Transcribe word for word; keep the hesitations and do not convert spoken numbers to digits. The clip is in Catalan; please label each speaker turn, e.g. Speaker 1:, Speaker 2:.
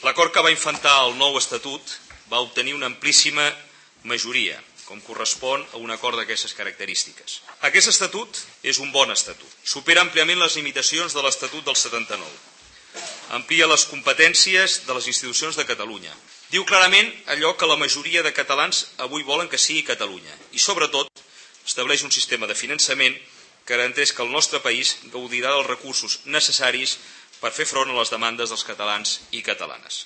Speaker 1: L'acord que va infantar el nou Estatut va obtenir una amplíssima majoria, com correspon a un acord d'aquestes característiques. Aquest Estatut és un bon Estatut. Supera àmpliament les limitacions de l'Estatut del setanta-nou. Amplia les competències de les institucions de Catalunya. Diu clarament allò que la majoria de catalans avui volen que sigui Catalunya. I, sobretot, estableix un sistema de finançament que garanteix que el nostre país gaudirà dels recursos necessaris per fer front a les demandes dels catalans i catalanes.